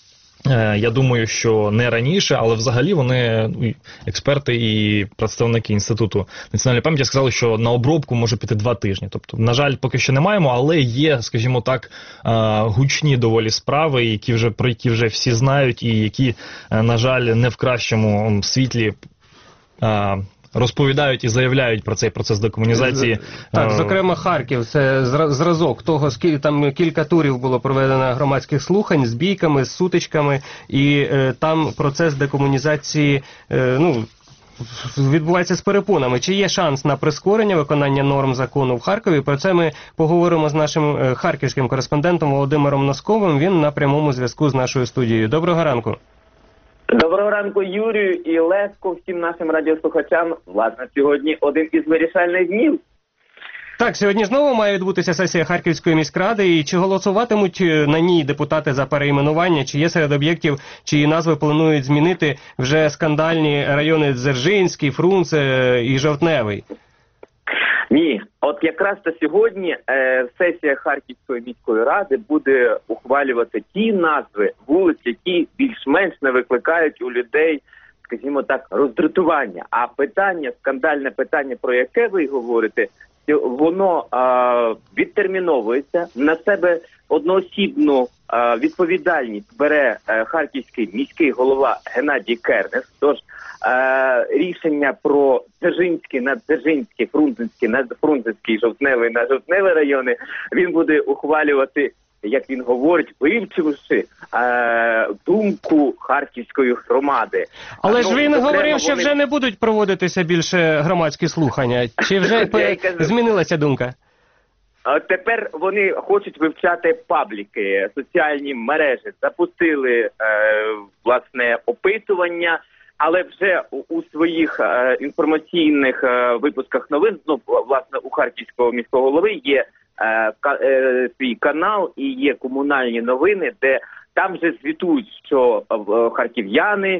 A: я думаю, що не раніше, але взагалі вони, експерти і представники Інституту національної пам'яті, сказали, що на обробку може піти 2 тижні. Тобто, на жаль, поки що не маємо, але є, скажімо так, гучні доволі справи, про які вже всі знають і які, на жаль, не в кращому світлі розповідають і заявляють про цей процес декомунізації.
B: Так, зокрема, Харків – це зразок того, там кілька турів було проведено громадських слухань з бійками, з сутичками, і там процес декомунізації, відбувається з перепонами. Чи є шанс на прискорення виконання норм закону в Харкові? Про це ми поговоримо з нашим харківським кореспондентом Володимиром Носковим. Він на прямому зв'язку з нашою студією. Доброго ранку.
O: Доброго ранку, Юрію і Леску, всім нашим радіослухачам. Власне, сьогодні один із вирішальних днів.
B: Так, сьогодні знову має відбутися сесія Харківської міськради. І чи голосуватимуть на ній депутати за перейменування? Чи є серед об'єктів, чиї назви планують змінити вже скандальні райони Дзержинський, Фрунзе і Жовтневий?
O: Ні, от якраз то сьогодні сесія Харківської міської ради буде ухвалювати ті назви вулиць, які більш-менш не викликають у людей, скажімо так, роздратування. А питання, скандальне питання, про яке ви говорите, воно відтерміновується, на себе одноосібну відповідальність бере харківський міський голова Геннадій Кернес. Тож рішення про Дзержинський, Наддзержинський, Фрунзенський, Надфрунзенський, Жовтневий, Жовтневий райони він буде ухвалювати, як він говорить, вивчивши думку харківської громади.
B: Але ж він говорив, що вже не будуть проводитися більше громадські слухання. Чи вже змінилася думка?
O: Тепер вони хочуть вивчати пабліки, соціальні мережі. Запустили, власне, опитування, але вже у своїх інформаційних випусках новин, власне, у Харківського міського голови є свій канал і є комунальні новини, де там вже звітують, що харків'яни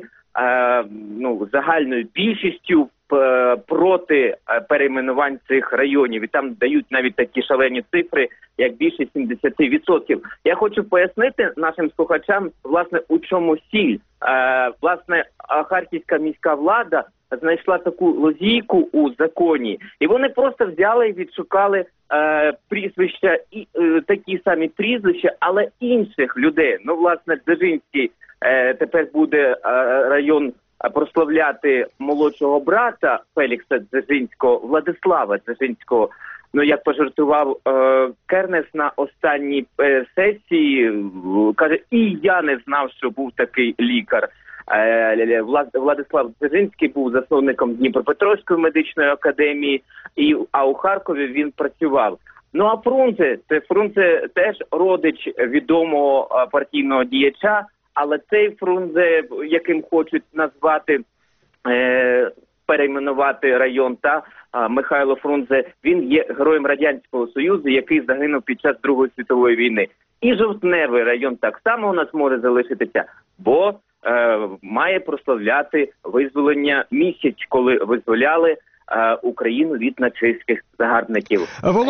O: загальною більшістю проти перейменувань цих районів. І там дають навіть такі шалені цифри, як більше 70%. Я хочу пояснити нашим слухачам, власне, у чому сіль. Власне, харківська міська влада знайшла таку лазійку у законі, і вони просто взяли і відшукали прізвища, такі самі прізвища, але інших людей. Власне, Дзержинський тепер буде район прославляти молодшого брата Фелікса Дзержинського, Владислава Дзержинського. Як пожартував Кернес на останній сесії, каже, і я не знав, що був такий лікар. Владислав Дзержинський був засновником Дніпропетровської медичної академії, а у Харкові він працював. А Фрунзе теж родич відомого партійного діяча, але цей Фрунзе, яким хочуть назвати, перейменувати район, Михайло Фрунзе, він є героєм Радянського Союзу, який загинув під час Другої світової війни. І Жовтневий район так само у нас може залишитися, бо має прославляти визволення місяць, коли визволяли Україну від нацистських загарбників.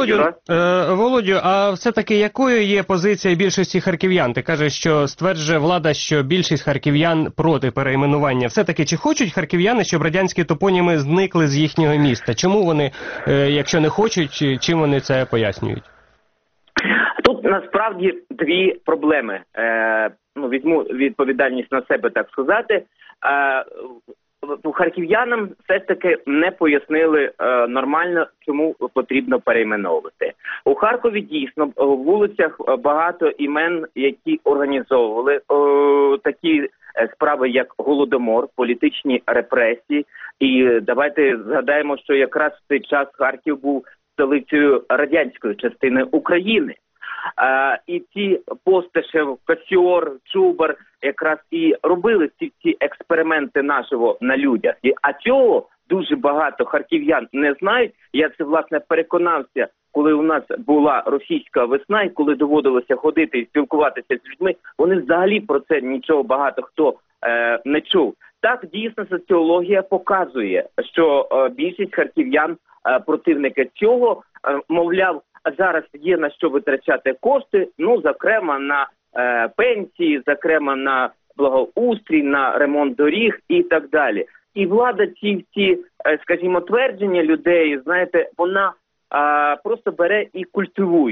B: Володю, а все-таки якою є позиція більшості харків'ян? Ти кажеш, що стверджує влада, що більшість харків'ян проти перейменування. Все-таки чи хочуть харків'яни, щоб радянські топоніми зникли з їхнього міста? Чому вони, якщо не хочуть, чим вони це пояснюють?
O: Тут насправді дві проблеми. Візьму відповідальність на себе, так сказати. Харків'янам все ж таки не пояснили нормально, чому потрібно перейменовувати. У Харкові дійсно в вулицях багато імен, які організовували такі справи, як Голодомор, політичні репресії. І давайте згадаємо, що якраз в цей час Харків був столицею радянської частини України. І ці Постишев, Косьор, Чубар якраз і робили ці експерименти нашого на людях. А цього дуже багато харків'ян не знають. Я це, власне, переконався, коли у нас була російська весна, і коли доводилося ходити і спілкуватися з людьми, вони взагалі про це нічого багато хто не чув. Так, дійсно, соціологія показує, що більшість харків'ян противники цього, мовляв, зараз є на що витрачати кошти, зокрема на пенсії, зокрема на благоустрій, на ремонт доріг і так далі. І влада ці всі, скажімо, твердження людей, знаєте, вона просто бере і культивує.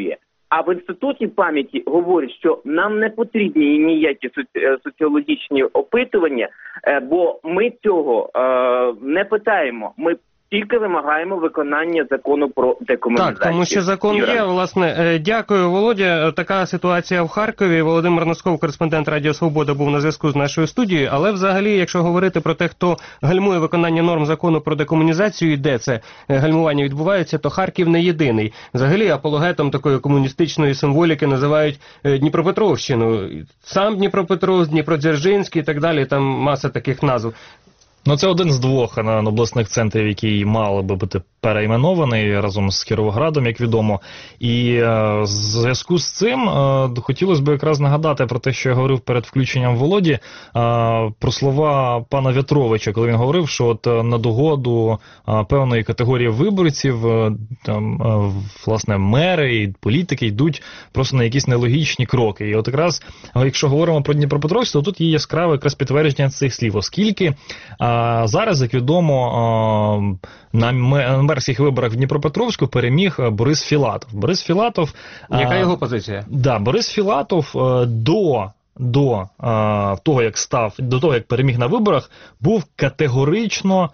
O: А в інституті пам'яті говорять, що нам не потрібні ніякі соціологічні опитування, бо ми цього не питаємо. Ми тільки вимагаємо виконання закону про декомунізацію.
B: Так, тому що закон є, власне. Дякую, Володя. Така ситуація в Харкові. Володимир Носков, кореспондент Радіо Свобода, був на зв'язку з нашою студією. Але взагалі, якщо говорити про те, хто гальмує виконання норм закону про декомунізацію і де це гальмування відбувається, то Харків не єдиний. Взагалі, апологетом такої комуністичної символіки називають Дніпропетровщину. Сам Дніпропетровськ, Дніпродзержинський і так далі, там маса таких назв.
A: Ну, це один з двох обласних центрів, який мали би бути перейменований разом з Кіровоградом, як відомо. І в зв'язку з цим хотілося б якраз нагадати про те, що я говорив перед включенням Володі, про слова пана В'ятровича, коли він говорив, що от на догоду певної категорії виборців, там, власне, мери і політики йдуть просто на якісь нелогічні кроки. І от якраз, якщо говоримо про Дніпропетровськ, то тут є яскраве якраз підтвердження цих слів, оскільки зараз, як відомо, на мерських виборах в Дніпропетровську переміг Борис Філатов. Борис Філатов...
B: Яка його позиція?
A: Да, Борис Філатов до того, як переміг на виборах, був категорично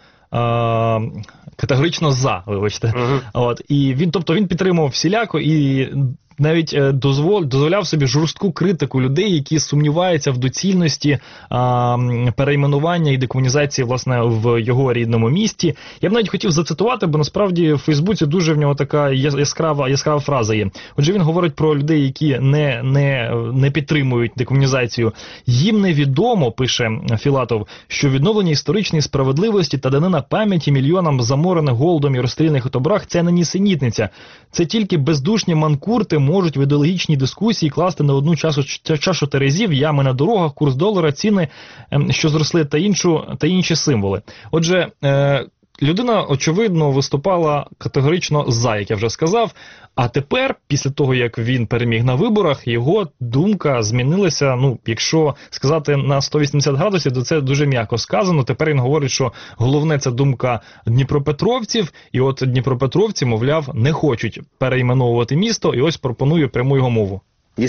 A: за, вибачте. От, і він підтримував всіляко і навіть дозволяв собі жорстку критику людей, які сумніваються в доцільності перейменування і декомунізації, власне, в його рідному місті. Я б навіть хотів зацитувати, бо насправді в Фейсбуці дуже в нього така яскрава фраза є. Отже, він говорить про людей, які не підтримують декомунізацію. Їм невідомо, пише Філатов, що відновлення історичної справедливості та данина пам'яті мільйонам заморених голодом і розстріляних у таборах – це не нісенітниця. Це тільки бездушні манкурти можуть в ідеологічній дискусії класти на одну чашу терезів, ями на дорогах, курс долара, ціни, що зросли, та інші символи. Отже, людина, очевидно, виступала категорично за, як я вже сказав, а тепер, після того, як він переміг на виборах, його думка змінилася, якщо сказати на 180 градусів, то це дуже м'яко сказано. Тепер він говорить, що головне – це думка дніпропетровців, і от дніпропетровці, мовляв, не хочуть перейменовувати місто, і ось пропоную пряму його мову.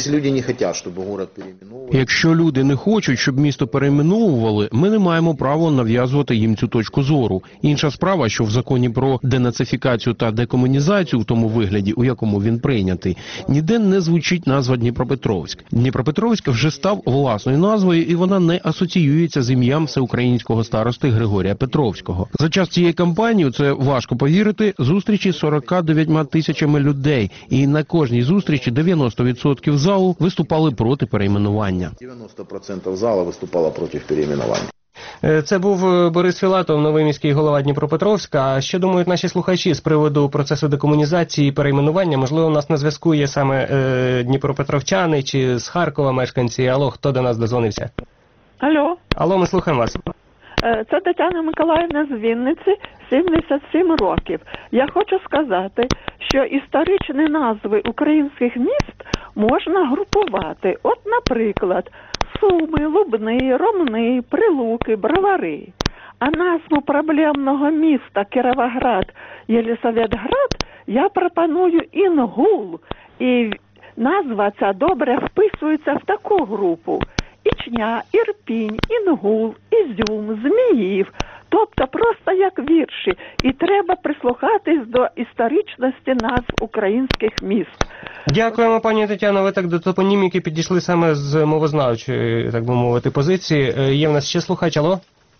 P: Якщо люди не хочуть, щоб місто перейменовували, ми не маємо права нав'язувати їм цю точку зору. Інша справа, що в законі про денацифікацію та декомунізацію в тому вигляді, у якому він прийнятий, ніде не звучить назва Дніпропетровськ. Дніпропетровськ вже став власною назвою, і вона не асоціюється з ім'ям всеукраїнського старости Григорія Петровського. За час цієї кампанії, це важко повірити, зустрічі з 49 тисячами людей, і на кожній зустрічі 90% залу виступали проти перейменування.
Q: 90% зала виступало проти перейменування.
B: Це був Борис Філатов, новий міський голова Дніпропетровська. А що думають наші слухачі з приводу процесу декомунізації і перейменування? Можливо, у нас на зв'язку є саме дніпропетровчани чи з Харкова мешканці. Алло, хто до нас дозвонився? Алло, ми слухаємо вас.
R: Це Тетяна Миколаївна з Вінниці, 77 років. Я хочу сказати, що історичні назви українських міст можна групувати. От, наприклад, Суми, Лубни, Ромни, Прилуки, Бровари. А назву проблемного міста Кіровоград, Єлисаветград я пропоную Інгул. І назва ця добре вписується в таку групу. Ічня, Ірпінь, Інгул, Ізюм, Зміїв. Тобто просто як вірші. І треба прислухатись до історичності назв українських міст.
B: Дякуємо, пані Тетяно. Ви так до топоніміки підійшли саме з мовознавчої, так би мовити, позиції. Є в нас ще слухач, алло?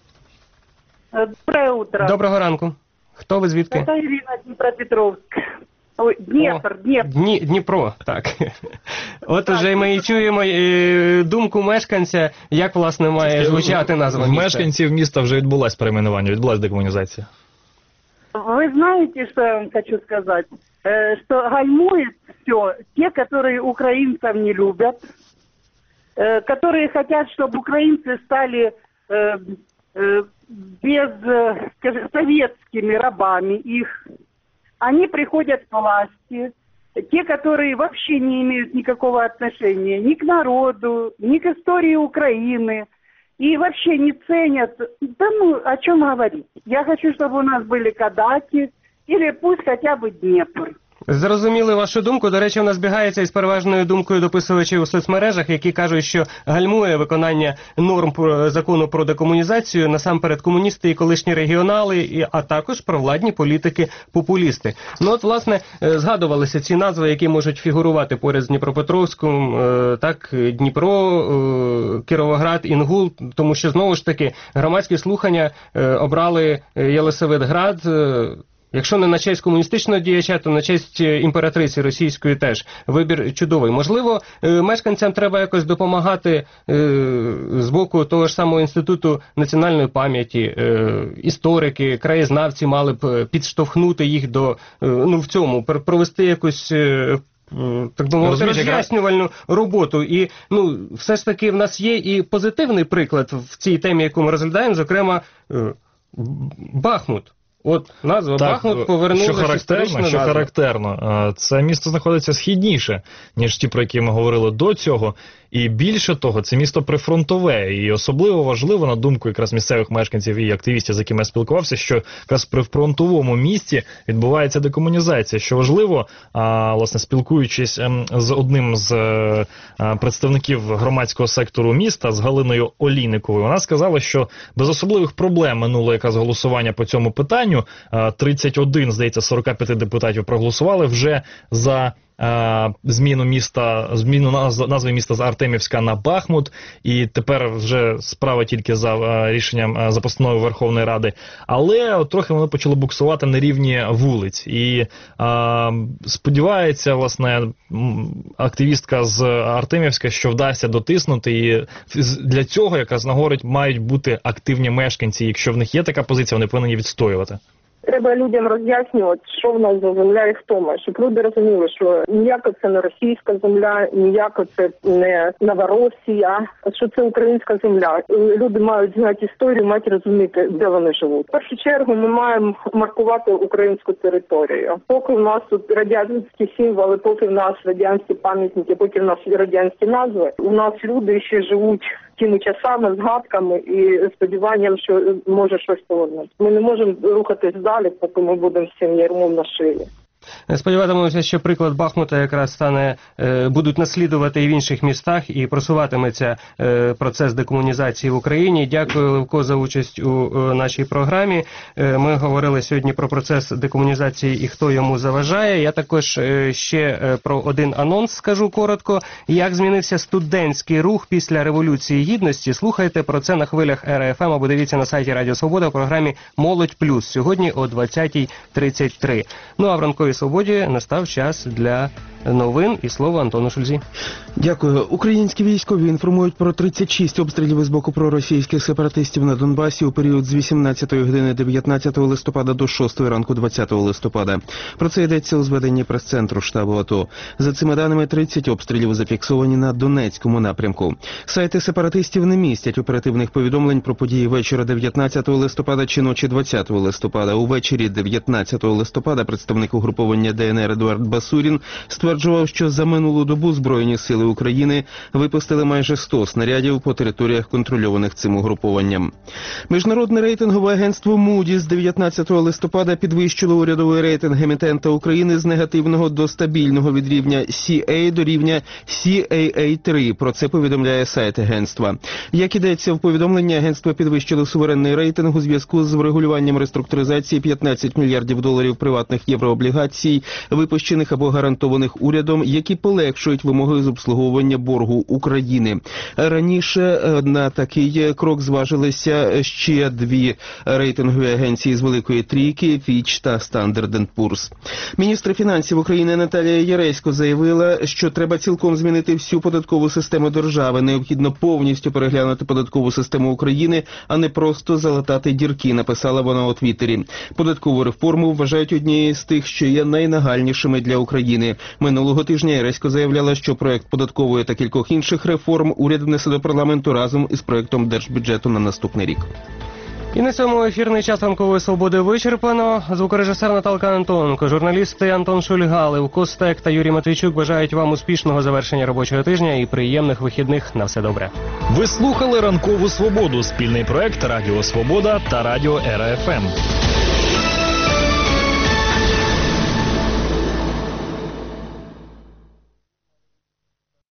R: Доброе утро.
B: Доброго ранку. Хто ви, звідки?
R: Це Ірина, Дніпропетровськ. Ой,
B: Дніпро, так. От уже ми і чуємо думку мешканця, як, власне, має звучати назва міста.
A: В мешканців міста вже відбулась перейменування, відбулась декомунізація.
R: Вы знаете, что я вам хочу сказать? Что гальмует все те, которые украинцев не любят, которые хотят, чтобы украинцы стали советскими рабами их. Они приходят к власти, те, которые вообще не имеют никакого отношения ни к народу, ни к истории Украины, и вообще не ценят. Да о чем говорить? Я хочу, чтобы у нас были Кадаки, или пусть хотя бы Днепр.
B: Зрозуміли вашу думку. До речі, вона збігається із переважною думкою дописувачів у соцмережах, які кажуть, що гальмує виконання норм закону про декомунізацію насамперед комуністи і колишні регіонали, а також провладні політики-популісти. Ну от, власне, згадувалися ці назви, які можуть фігурувати поряд з Дніпропетровськом, так, Дніпро, Кіровоград, Інгул, тому що, знову ж таки, громадські слухання обрали Єлисаветград, якщо не на честь комуністичного діяча, то на честь імператриці російської теж. Вибір чудовий. Можливо, мешканцям треба якось допомагати з боку того ж самого Інституту національної пам'яті. Історики, краєзнавці мали б підштовхнути їх до, в цьому, провести якусь, так би мовити, роз'яснювальну роботу. І, все ж таки в нас є і позитивний приклад в цій темі, яку ми розглядаємо, зокрема, Бахмут. От назва Бахмут повернулася історична назва.
A: Що характерно, це місто знаходиться східніше, ніж ті, про які ми говорили до цього. І більше того, це місто прифронтове. І особливо важливо, на думку якраз місцевих мешканців і активістів, з якими я спілкувався, що якраз при фронтовому місті відбувається декомунізація. Що важливо, власне, спілкуючись з одним з представників громадського сектору міста, з Галиною Олійниковою, вона сказала, що без особливих проблем минуло якраз голосування по цьому питанню. 31, здається, 45 депутатів проголосували вже за зміну назви міста з Артемівська на Бахмут, і тепер вже справа тільки за рішенням, за постановою Верховної Ради. Але трохи воно почало буксувати на рівні вулиць. І сподівається, власне, активістка з Артемівська, що вдасться дотиснути, і для цього якраз мають бути активні мешканці. Якщо в них є така позиція, вони повинні відстоювати.
L: Треба людям роз'яснювати, що в нас за земля і хто ми, щоб люди розуміли, що ніяко це не російська земля, ніяко це не Новоросія, а що це українська земля. Люди мають знати історію, мають розуміти, де вони живуть. В першу чергу ми маємо маркувати українську територію. Поки в нас тут радянські символи, поки в нас радянські пам'ятники, поки в нас радянські назви, у нас люди ще живуть тими часами, згадками і сподіванням, що може щось повернути. Ми не можемо рухатись далі, поки ми будемо з цим ярмом на шиї.
B: Сподіватимемося, що приклад Бахмута якраз будуть наслідувати і в інших містах, і просуватиметься процес декомунізації в Україні. Дякую, Левко, за участь у нашій програмі. Ми говорили сьогодні про процес декомунізації і хто йому заважає. Я також ще про один анонс скажу коротко. Як змінився студентський рух після Революції Гідності? Слухайте про це на хвилях РФМ або дивіться на сайті Радіо Свобода в програмі «Молодь плюс» сьогодні о 20:33. Ну а в ранковій Свободі настав час для новин і слово Антону Шульзі.
G: Дякую. Українські військові інформують про 36 обстрілів із боку проросійських сепаратистів на Донбасі у період з 18 години 19 листопада до 6 ранку 20 листопада. Про це йдеться у зведенні прес-центру штабу АТО. За цими даними, 30 обстрілів зафіксовані на Донецькому напрямку. Сайти сепаратистів не містять оперативних повідомлень про події вечора 19 листопада чи ночі 20 листопада. Увечері 19 листопада представник угруповання ДНР Едуард Басурін стверджував, що за минулу добу Збройні сили України випустили майже 100 снарядів по територіях, контрольованих цим угрупованням. Міжнародне рейтингове агентство Moody's з 19 листопада підвищило урядовий рейтинг емітента України з негативного до стабільного від рівня CA до рівня CAA3. Про це повідомляє сайт агентства. Як ідеться в повідомленні, агентство підвищило суверенний рейтинг у зв'язку з врегулюванням реструктуризації 15 мільярдів доларів приватних єврооблігацій, випущених або гарантованих урядом, які полегшують вимоги з обслуговування боргу України. Раніше на такий крок зважилися ще дві рейтингові агенції з Великої Трійки – Fitch та Standard & Poor's. Міністр фінансів України Наталія Яресько заявила, що треба цілком змінити всю податкову систему держави. Необхідно повністю переглянути податкову систему України, а не просто залатати дірки, написала вона у Твіттері. Податкову реформу вважають однією з тих, що є найнагальнішими для України. Минулого тижня Яресько заявляла, що проект податкової та кількох інших реформ уряд внесе до парламенту разом із проектом держбюджету на наступний рік.
B: І на цьому ефірний час ранкової свободи вичерпано. Звукорежисер Наталка Антоненко, журналісти Антон Шульга, Левко Стек та Юрій Матвійчук бажають вам успішного завершення робочого тижня і приємних вихідних. На все добре.
A: Ви слухали «Ранкову свободу» – спільний проект Радіо Свобода та Радіо РФМ.